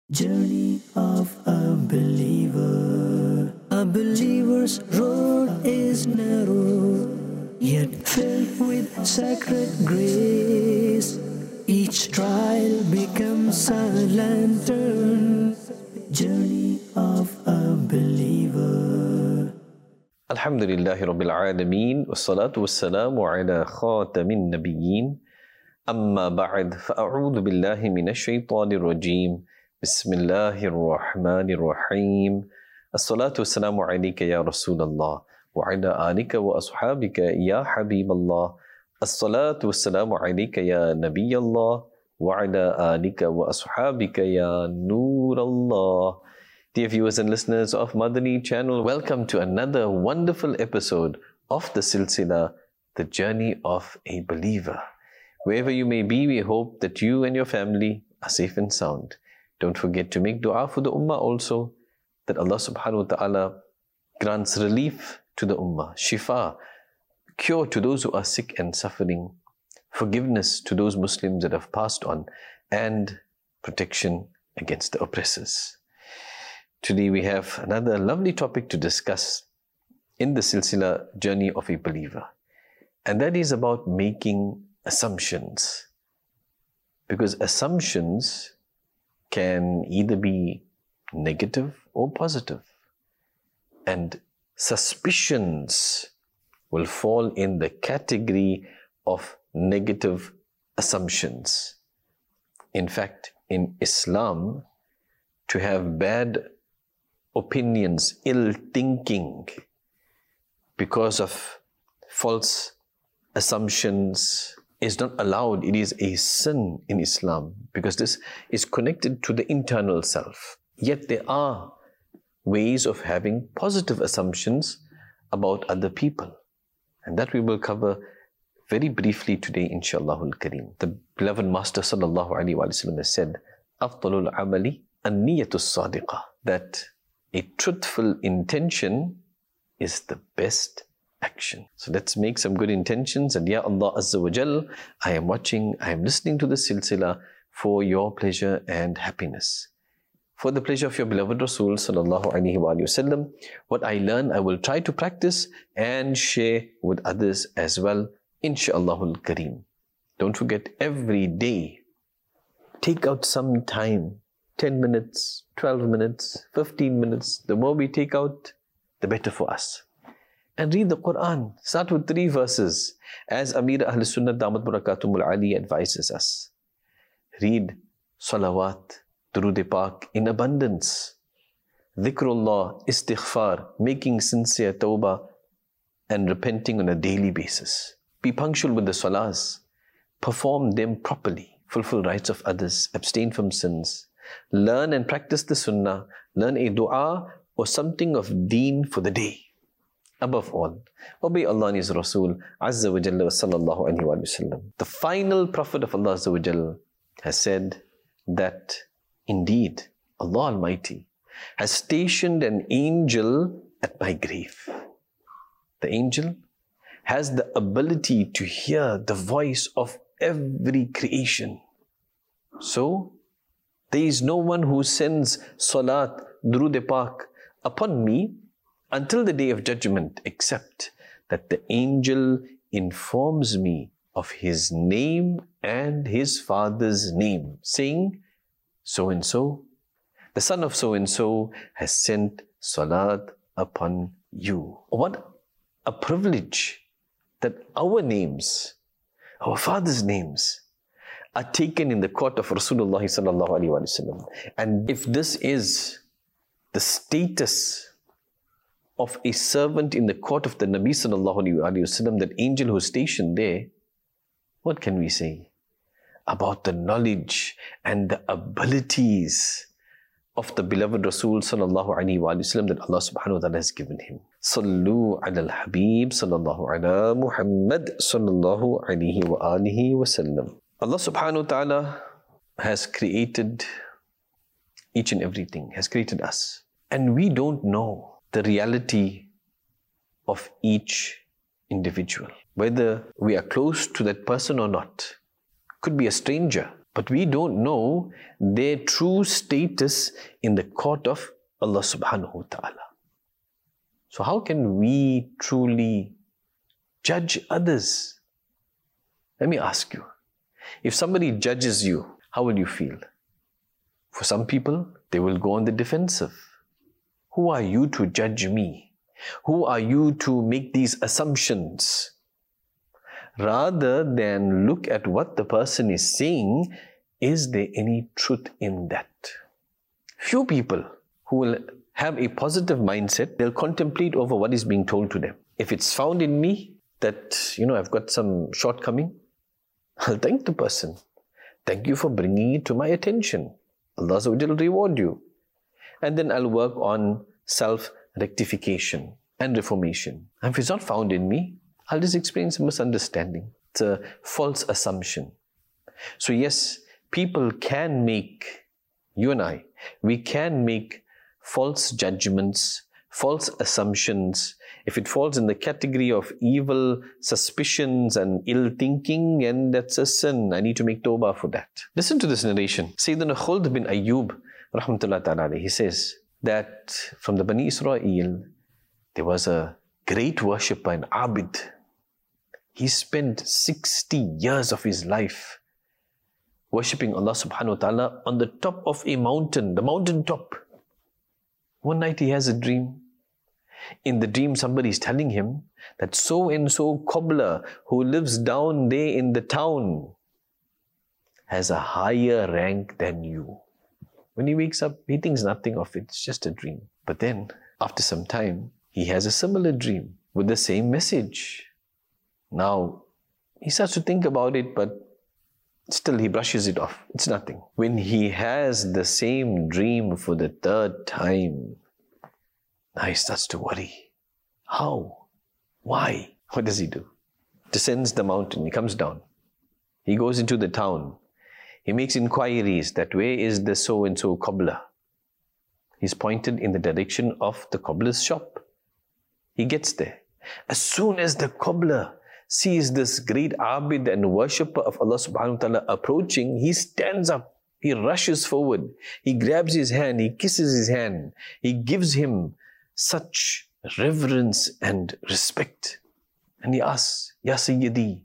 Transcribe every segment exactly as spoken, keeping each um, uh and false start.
Journey of a believer. A believer's road is narrow, yet filled with sacred grace. Each trial becomes a lantern. Journey of a believer. Alhamdulillahi Rabbil Alameen, wassalatu wassalamu ala khatamin nabiyyin, amma ba'd, fa'a'udhu billahi minash shaitanir rajim, bismillahir rahmanir rahim, as-salatu wassalamu alayka ya Rasulallah, wa ala alika wa ashabika ya Habiballah, as-salatu wassalamu alayka ya Nabiyallah, wa ala alika wa ashabika ya Nurallah. Dear viewers and listeners of Madani channel, welcome to another wonderful episode of the Silsila, The Journey of a Believer. Wherever you may be, we hope that you and your family are safe and sound. Don't forget to make dua for the ummah also, that Allah subhanahu wa ta'ala grants relief to the ummah, shifa, cure to those who are sick and suffering, forgiveness to those Muslims that have passed on, and protection against the oppressors. Today we have another lovely topic to discuss in the Silsila Journey of a Believer. And that is about making assumptions. Because assumptions can either be negative or positive. And suspicions will fall in the category of negative assumptions. In fact, in Islam, to have bad opinions, ill thinking because of false assumptions is not allowed. It is a sin in Islam because this is connected to the internal self. Yet there are ways of having positive assumptions about other people. And that we will cover very briefly today, inshaAllahul Kareem. The beloved Master Sallallahu Alaihi Wasallam has said, "Afdalul amali an-niyatus sadiqah," that a truthful intention is the best action. So let's make some good intentions. And Ya Allah Azza wa Jal, I am watching, I am listening to the silsila for your pleasure and happiness. For the pleasure of your beloved Rasul Sallallahu Alaihi Wasallam, what I learn, I will try to practice and share with others as well, insha'Allahul Kareem. Don't forget, every day, take out some time, ten minutes, twelve minutes, fifteen minutes. The more we take out, the better for us. And read the Quran. Start with three verses. As Amir Ahl Sunnah Damat Barakatumul Ali advises us. Read salawat, durood pak in abundance. Dhikrullah, istighfar, making sincere tawbah and repenting on a daily basis. Be punctual with the salahs. Perform them properly. Fulfill rights of others. Abstain from sins. Learn and practice the sunnah. Learn a dua or something of deen for the day. Above all, obey Allah and His Rasul Azza wa Jalla wa sallallahu alayhi wa sallam. The final Prophet of Allah Azza wa Jalla has said that indeed Allah Almighty has stationed an angel at my grave. The angel has the ability to hear the voice of every creation. So, there is no one who sends salat, durood pak upon me until the day of judgment, except that the angel informs me of his name and his father's name, saying, so-and-so, the son of so-and-so has sent salat upon you. What a privilege that our names, our father's names, are taken in the court of Rasulullah sallallahu alaihi wasallam. And if this is the status of a servant in the court of the Nabi sallallahu alaihi wasallam, that angel who's stationed there, what can we say about the knowledge and the abilities of the beloved Rasul sallallahu alaihi wasallam that Allah subhanahu wa ta'ala has given him? Sallu ala al-Habib sallallahu ala Muhammad sallallahu alaihi wa alihi wasallam. Allah subhanahu wa ta'ala has created each and everything, has created us. And we don't know the reality of each individual. Whether we are close to that person or not. Could be a stranger. But we don't know their true status in the court of Allah subhanahu wa ta'ala. So how can we truly judge others? Let me ask you, if somebody judges you, how will you feel? For some people, they will go on the defensive. Who are you to judge me? Who are you to make these assumptions? Rather than look at what the person is saying, is there any truth in that? Few people who will have a positive mindset, they'll contemplate over what is being told to them. If it's found in me that, you know, I've got some shortcoming, I'll thank the person. Thank you for bringing it to my attention. Allah will reward you. And then I'll work on self-rectification and reformation. And if it's not found in me, I'll just experience a misunderstanding. It's a false assumption. So yes, people can make, you and I, we can make false judgments, false assumptions. If it falls in the category of evil suspicions and ill thinking, and that's a sin, I need to make tawbah for that. Listen to this narration. Sayyidina Khuld bin Ayyub, rahmatullah ta'ala, he says that from the Bani Israel, there was a great worshipper, an abid. He spent sixty years of his life worshipping Allah subhanahu wa ta'ala on the top of a mountain, the mountain top. One night he has a dream. In the dream, somebody is telling him that so-and-so cobbler who lives down there in the town has a higher rank than you. When he wakes up, he thinks nothing of it. It's just a dream. But then, after some time, he has a similar dream with the same message. Now, he starts to think about it, but still he brushes it off. It's nothing. When he has the same dream for the third time, now he starts to worry. How? Why? What does he do? Descends the mountain. He comes down. He goes into the town. He makes inquiries that where is the so-and-so cobbler? He's pointed in the direction of the cobbler's shop. He gets there. As soon as the cobbler sees this great abid and worshipper of Allah subhanahu wa ta'ala approaching, he stands up. He rushes forward. He grabs his hand. He kisses his hand. He gives him such reverence and respect. And he asks, Ya Sayyidi,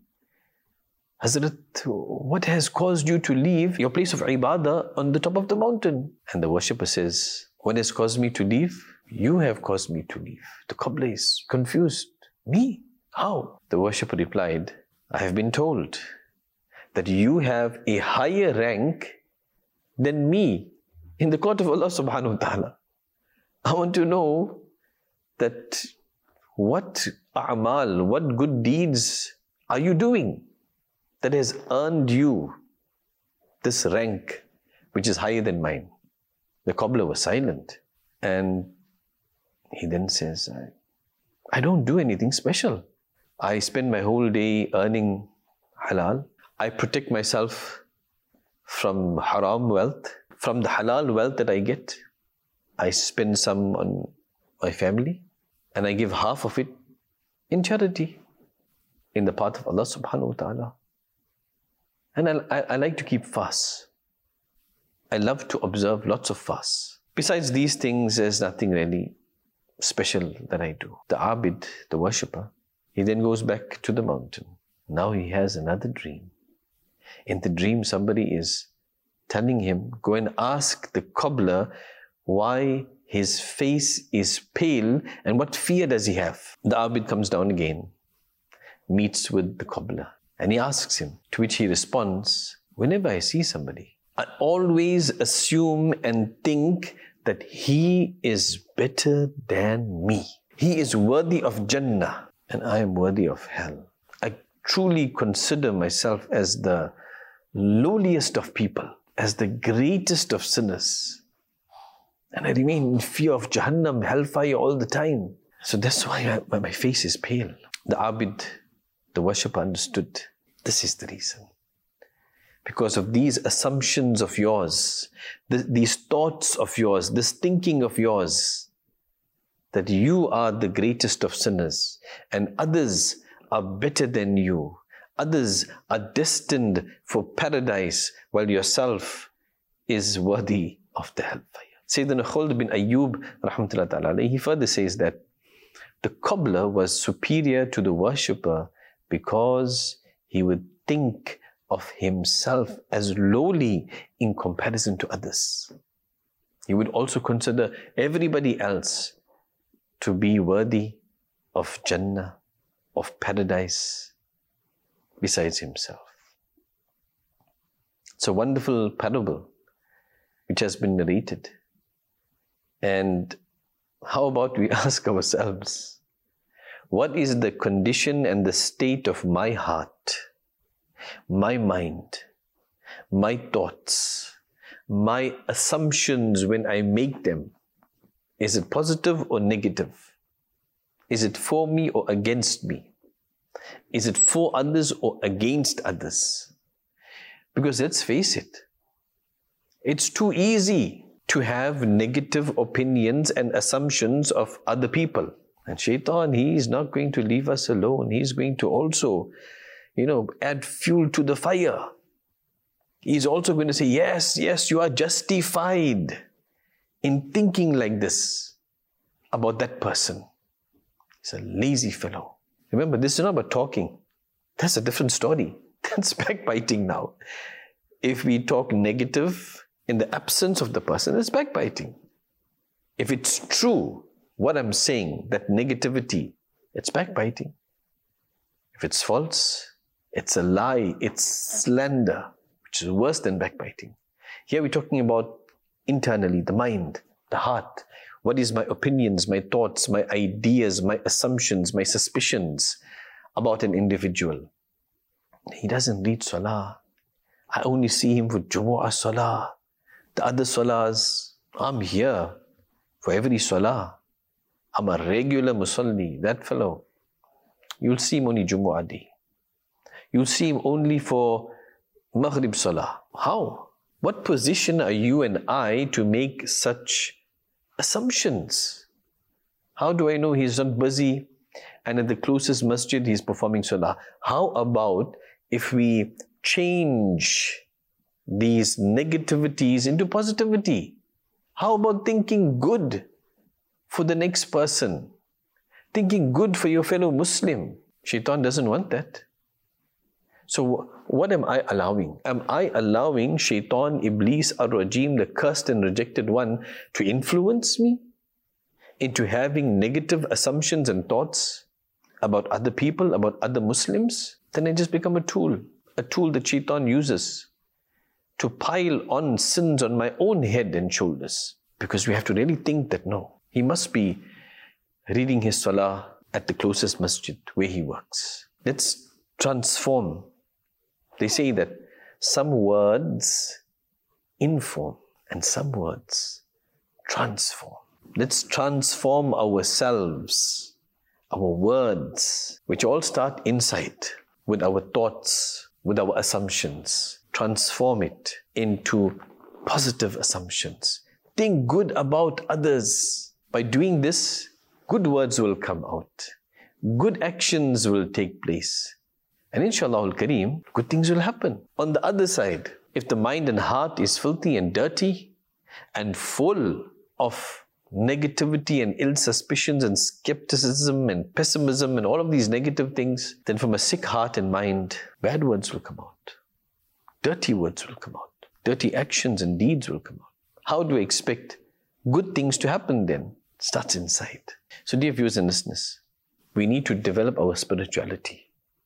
Hazrat, what has caused you to leave your place of ibadah on the top of the mountain? And the worshipper says, what has caused me to leave? You have caused me to leave. The cobbler is confused. Me? How? The worshipper replied, I have been told that you have a higher rank than me in the court of Allah subhanahu wa ta'ala. I want to know that what a'mal, what good deeds are you doing that has earned you this rank which is higher than mine? The cobbler was silent, and he then says, I, I don't do anything special. I spend my whole day earning halal. I protect myself from haram wealth. From the halal wealth that I get, I spend some on my family, and I give half of it in charity, in the path of Allah subhanahu wa ta'ala. And I, I, I like to keep fasts. I love to observe lots of fasts. Besides these things, there's nothing really special that I do. The abid, the worshipper, he then goes back to the mountain. Now he has another dream. In the dream, somebody is telling him, go and ask the cobbler why his face is pale and what fear does he have. The abid comes down again, meets with the cobbler, and he asks him, to which he responds, whenever I see somebody, I always assume and think that he is better than me. He is worthy of Jannah and I am worthy of hell. I truly consider myself as the lowliest of people, as the greatest of sinners. And I remain in fear of Jahannam, hellfire all the time. So that's why I, my face is pale. The abid, the worshipper, understood this is the reason. Because of these assumptions of yours, th- these thoughts of yours, this thinking of yours, that you are the greatest of sinners and others are better than you, Others are destined for paradise, while yourself is worthy of the hellfire. Sayyidina Khuld bin Ayyub, rahmatullahi ta'ala, he further says that the cobbler was superior to the worshipper because he would think of himself as lowly in comparison to others. He would also consider everybody else to be worthy of Jannah, of paradise, besides himself. It's a wonderful parable which has been narrated. And how about we ask ourselves, what is the condition and the state of my heart, my mind, my thoughts, my assumptions when I make them? Is it positive or negative? Is it for me or against me? Is it for others or against others? Because let's face it, it's too easy to have negative opinions and assumptions of other people. And Shaitan, he is not going to leave us alone. He's going to also, you know, add fuel to the fire. He's also going to say, yes, yes, you are justified in thinking like this about that person. He's a lazy fellow. Remember, this is not about talking. That's a different story. That's backbiting now. If we talk negative in the absence of the person, it's backbiting. If it's true, what I'm saying, that negativity, it's backbiting. If it's false, it's a lie, it's slander, which is worse than backbiting. Here we're talking about internally, the mind, the heart. What is my opinions, my thoughts, my ideas, my assumptions, my suspicions about an individual? He doesn't read Salah. I only see him for Jumu'ah Salah. The other Salahs, I'm here for every Salah. I'm a regular Musalli, that fellow. You'll see him only Jumu'ah day. You'll see him only for Maghrib Salah. How? What position are you and I to make such assumptions? How do I know he's not busy and at the closest masjid he's performing Salah? How about if we change these negativities into positivity? How about thinking good for the next person? Thinking good for your fellow Muslim. Shaitan doesn't want that. So what am I allowing? Am I allowing Shaitan, Iblis, Ar-Rajim, the cursed and rejected one, to influence me into having negative assumptions and thoughts about other people, about other Muslims? Then I just become a tool. A tool that Shaitan uses to pile on sins on my own head and shoulders. Because we have to really think that no, he must be reading his Salah at the closest masjid where he works. Let's transform. They say that some words inform and some words transform. Let's transform ourselves, our words, which all start inside with our thoughts, with our assumptions. Transform it into positive assumptions. Think good about others. By doing this, good words will come out. Good actions will take place. And inshallah al-Kareem, good things will happen. On the other side, if the mind and heart is filthy and dirty and full of negativity and ill suspicions and skepticism and pessimism and all of these negative things, then from a sick heart and mind, bad words will come out. Dirty words will come out. Dirty actions and deeds will come out. How do we expect good things to happen then? It starts inside. So dear viewers and listeners, we need to develop our spirituality.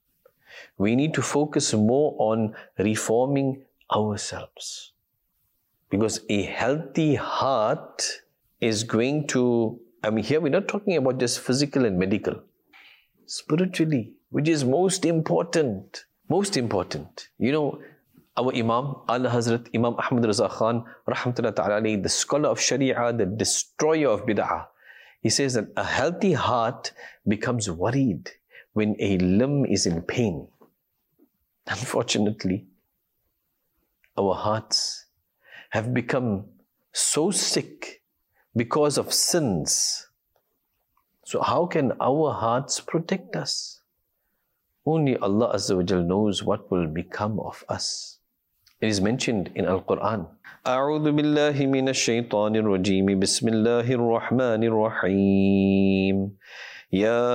We need to focus more on reforming ourselves. Because a healthy heart is going to, I mean here we're not talking about just physical and medical. Spiritually, which is most important. Most important. You know, our Imam, Ala Hazrat Imam Ahmad Raza Khan, rahmatullahi ta'ala alayhi, the scholar of Sharia, the destroyer of bid'ah, he says that a healthy heart becomes worried when a limb is in pain. Unfortunately, our hearts have become so sick because of sins. So how can our hearts protect us? Only Allah Azza wa Jal knows what will become of us. It is mentioned in Al-Quran. أعوذ بالله من الشيطان الرجيم بسم الله الرحمن الرحيم يا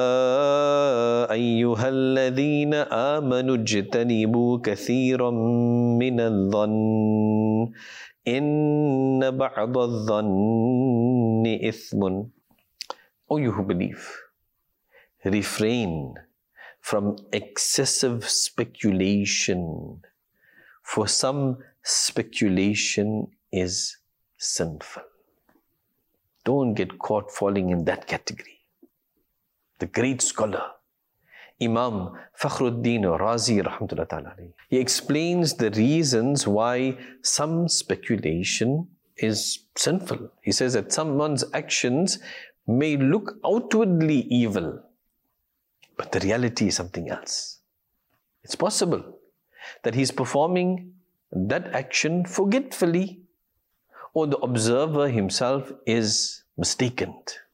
أيها الذين آمنوا اجتنبوا كثيرا من الظن إن بعض الظن إثم. O you who believe, refrain from excessive speculation, for some speculation is sinful. Don't get caught falling in that category. The great scholar, Imam Fakhruddin Razi rahmatullah ta'ala, he explains the reasons why some speculation is sinful. He says that someone's actions may look outwardly evil, but the reality is something else. It's possible that he's performing that action forgetfully, or the observer himself is mistaken.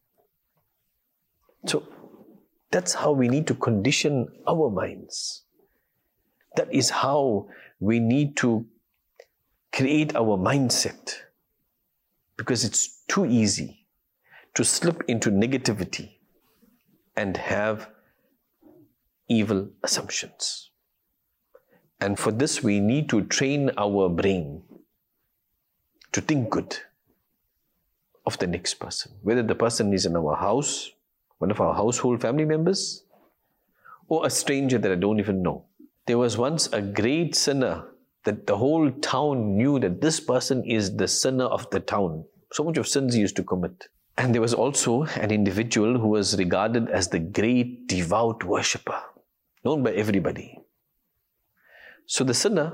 So that's how we need to condition our minds. That is how we need to create our mindset, because it's too easy to slip into negativity and have evil assumptions. And for this, we need to train our brain to think good of the next person, whether the person is in our house, one of our household family members, or a stranger that I don't even know. There was once a great sinner that the whole town knew that this person is the sinner of the town. So much of sins he used to commit. And there was also an individual who was regarded as the great devout worshipper, known by everybody. So the sinner,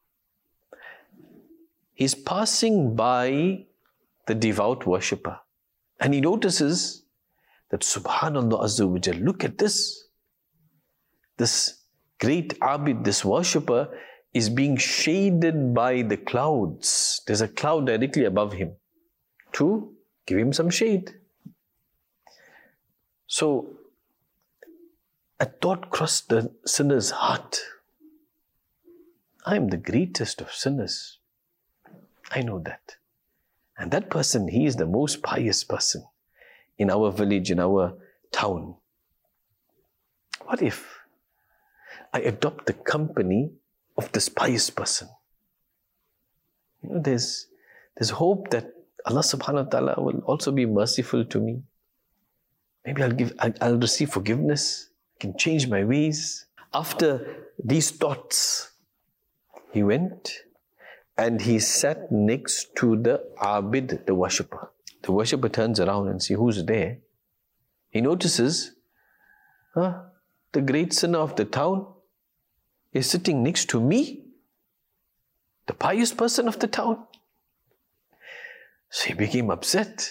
he's passing by the devout worshipper, and he notices that Subhanallah Azza wa Jal, look at this. This great abid, this worshipper, is being shaded by the clouds. There's a cloud directly above him to give him some shade. So a thought crossed the sinner's heart. I am the greatest of sinners. I know that. And that person, he is the most pious person in our village, in our town. What if I adopt the company of this pious person? You know, there's, there's hope that Allah subhanahu wa ta'ala will also be merciful to me. Maybe I'll give, I'll, I'll receive forgiveness. I can change my ways. After these thoughts, he went and he sat next to the abid, the worshipper. The worshipper turns around and sees who's there. He notices, huh, the great sinner of the town is sitting next to me, the pious person of the town. So he became upset.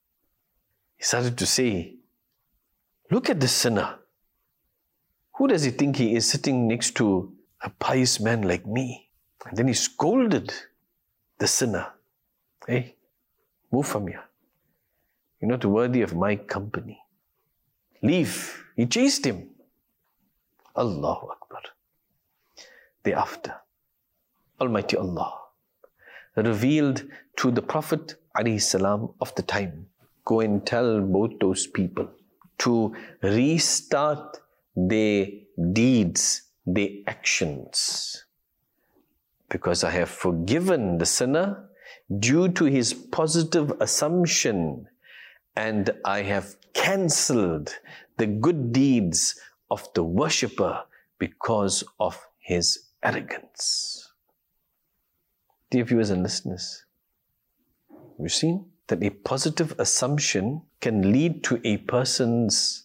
He started to say, look at this sinner. Who does he think he is, sitting next to a pious man like me? And then he scolded the sinner. Hey, move from here. You're not worthy of my company. Leave. He chased him. Allahu Akbar. Thereafter, Almighty Allah revealed to the Prophet ﷺ of the time, go and tell both those people to restart their deeds, their actions. Because I have forgiven the sinner due to his positive assumption, and I have cancelled the good deeds of the worshipper because of his arrogance. Dear viewers and listeners, you've seen that a positive assumption can lead to a person's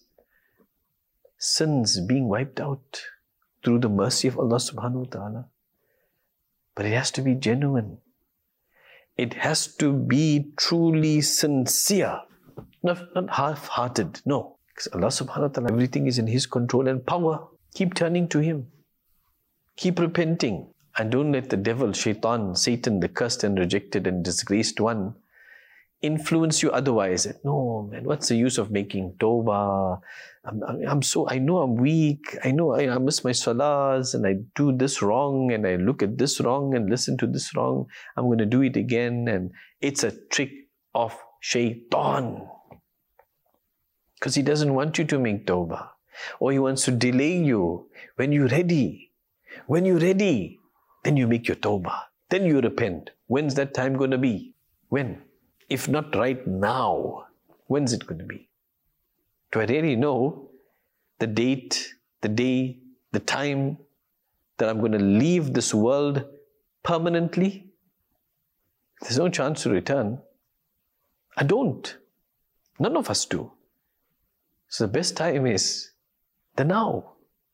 sins being wiped out through the mercy of Allah subhanahu wa ta'ala. But it has to be genuine. It has to be truly sincere. Not, not half-hearted, no. Because Allah subhanahu wa ta'ala, everything is in His control and power. Keep turning to Him. Keep repenting. And don't let the devil, shaitan, Satan, the cursed and rejected and disgraced one, influence you otherwise. No, man, what's the use of making tawbah? I'm, I'm so, I know I'm weak. I know I, I miss my salahs and I do this wrong and I look at this wrong and listen to this wrong. I'm going to do it again. And it's a trick of shaitan. Because he doesn't want you to make tawbah. Or he wants to delay you. When you're ready, when you're ready, then you make your tawbah. Then you repent. When's that time going to be? When? If not right now, when's it going to be? Do I really know the date, the day, the time that I'm going to leave this world permanently? There's no chance to return. I don't. None of us do. So the best time is the now.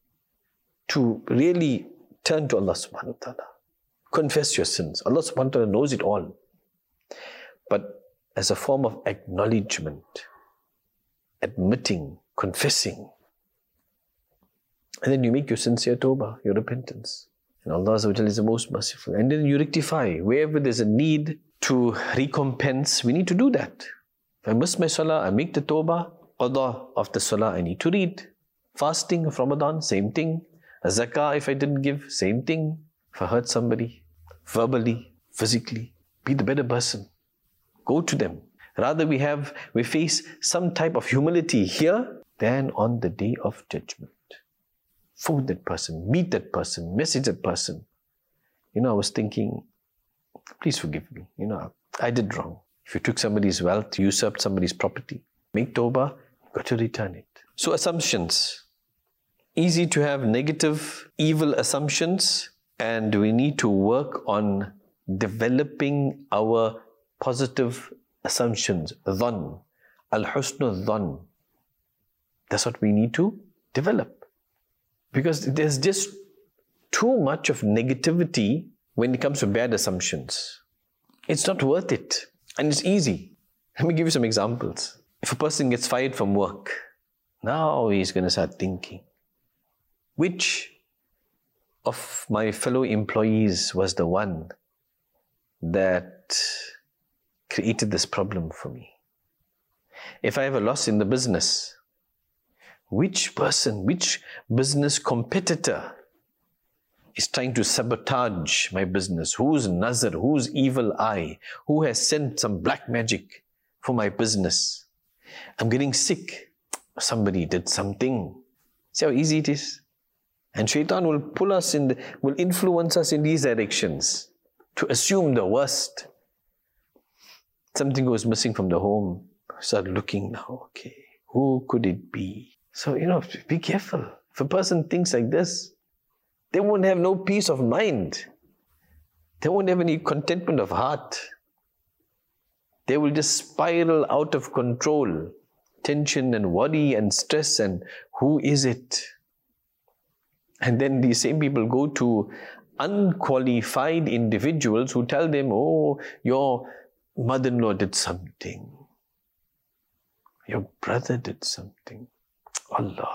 To really turn to Allah subhanahu wa ta'ala. Confess your sins. Allah subhanahu wa ta'ala knows it all. But as a form of acknowledgement, admitting, confessing. And then you make your sincere tawbah, your repentance. And Allah Azza wa Jalla is the most merciful. And then you rectify. Wherever there's a need to recompense, we need to do that. If I miss my salah, I make the tawbah. Qada of the salah I need to read. Fasting of Ramadan, same thing. A zakah if I didn't give, same thing. If I hurt somebody, verbally, physically, be the better person. Go to them. Rather we have, we face some type of humility here than on the day of judgment. Phone that person, meet that person, message that person. You know, I was thinking, please forgive me. You know, I did wrong. If you took somebody's wealth, usurped somebody's property, make tawbah, you've got to return it. So assumptions. Easy to have negative, evil assumptions, and we need to work on developing our positive assumptions. Dhan. Al-husnu dhan. That's what we need to develop. Because there's just too much of negativity when it comes to bad assumptions. It's not worth it. And it's easy. Let me give you some examples. If a person gets fired from work, now he's going to start thinking, which of my fellow employees was the one that created this problem for me? If I have a loss in the business, which person, which business competitor is trying to sabotage my business? Who's nazar, who's evil eye? Who has sent some black magic for my business? I'm getting sick. Somebody did something. See how easy it is? And shaitan will pull us in, the, will influence us in these directions to assume the worst. Something goes missing from the home. Start looking now, okay, who could it be? So, you know, be careful. If a person thinks like this, they won't have no peace of mind. They won't have any contentment of heart. They will just spiral out of control. Tension and worry and stress and who is it? And then these same people go to unqualified individuals who tell them, oh, your mother-in-law did something. Your brother did something. Allah.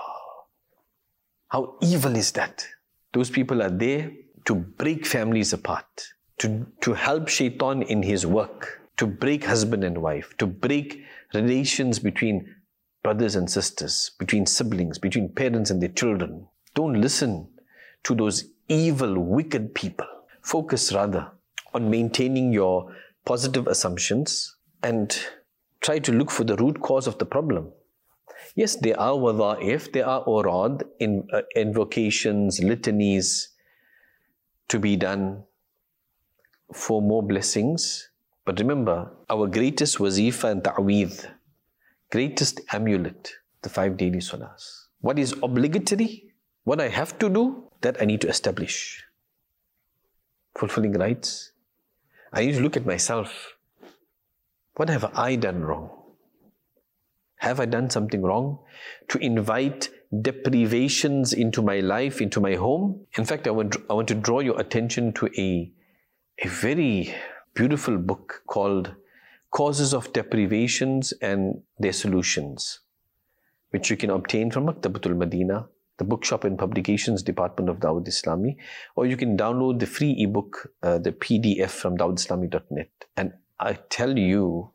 How evil is that? Those people are there to break families apart, to, to help shaitan in his work, to break husband and wife, to break relations between brothers and sisters, between siblings, between parents and their children. Don't listen to those evil, wicked people. Focus rather on maintaining your positive assumptions and try to look for the root cause of the problem. Yes, there are wadha'if, there are awrad, in, uh, invocations, litanies to be done for more blessings. But remember, our greatest wazifa and ta'weedh, greatest amulet, the five daily salahs. What is obligatory? What I have to do, that I need to establish. Fulfilling rights. I need to look at myself. What have I done wrong? Have I done something wrong to invite deprivations into my life, into my home? In fact, I want, I want to draw your attention to a, a very beautiful book called Causes of Deprivations and Their Solutions, which you can obtain from Maktabatul Madinah, the bookshop and publications department of Dawud Islami, or you can download the free ebook, uh, the P D F from dawud islami dot net. And I tell you,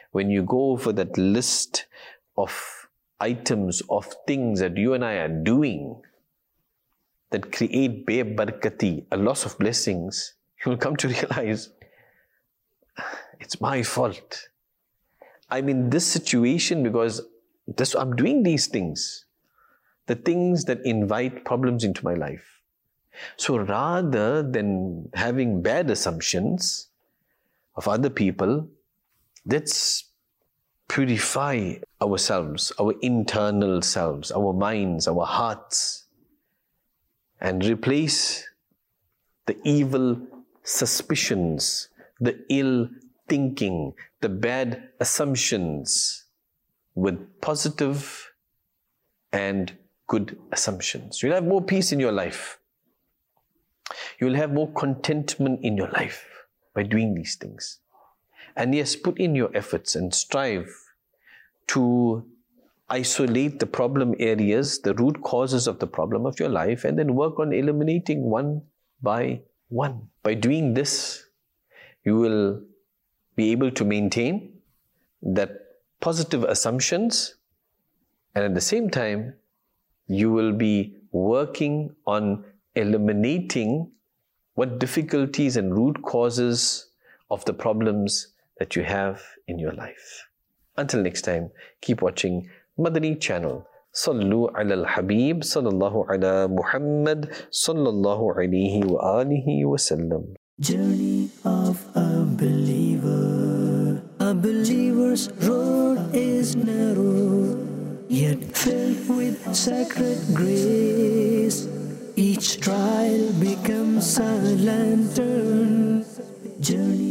when you go over that list of items, of things that you and I are doing that create be-barakati, a loss of blessings, you will come to realize, it's my fault. I'm in this situation because this, I'm doing these things, the things that invite problems into my life. So rather than having bad assumptions of other people, let's purify ourselves, our internal selves, our minds, our hearts, and replace the evil suspicions, the ill thinking, the bad assumptions with positive and good assumptions. You'll have more peace in your life. You'll have more contentment in your life by doing these things. And yes, put in your efforts and strive to isolate the problem areas, the root causes of the problem of your life, and then work on eliminating one by one. By doing this, you will be able to maintain that positive assumptions, and at the same time, you will be working on eliminating what difficulties and root causes of the problems that you have in your life. Until next time, keep watching Madani channel. Sallu ala al-Habib, sallallahu ala Muhammad, sallallahu alayhi wa alihi wa sallam. Journey of a believer. A believer's road is narrow, yet filled with sacred grace. Each trial becomes a lantern. Journey